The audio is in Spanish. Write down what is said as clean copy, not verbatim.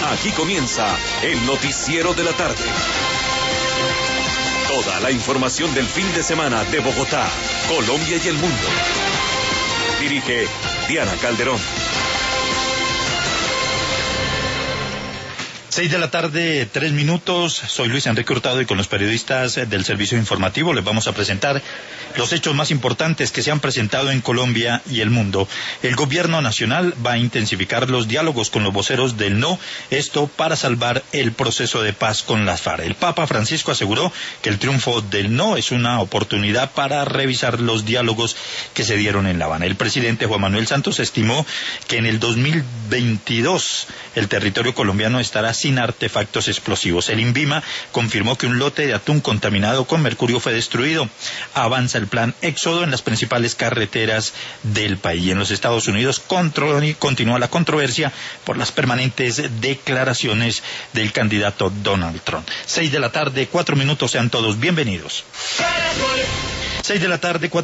Aquí comienza el noticiero de la tarde. Toda la información del fin de semana de Bogotá, Colombia y el mundo. Dirige Diana Calderón. 6 de la tarde, 3 minutos. Soy Luis Enrique Hurtado y con los periodistas del servicio informativo les vamos a presentar los hechos más importantes que se han presentado en Colombia y el mundo. El gobierno nacional va a intensificar los diálogos con los voceros del no, esto para salvar el proceso de paz con las FARC. El Papa Francisco aseguró que el triunfo del no es una oportunidad para revisar los diálogos que se dieron en La Habana. El presidente Juan Manuel Santos estimó que en el 2022 el territorio colombiano estará sin artefactos explosivos. El INVIMA confirmó que un lote de atún contaminado con mercurio fue destruido. Avanza el plan Éxodo en las principales carreteras del país. En los Estados Unidos continúa la controversia por las permanentes declaraciones del candidato Donald Trump. 6 de la tarde, 4 minutos, sean todos bienvenidos. 6 de la tarde, 4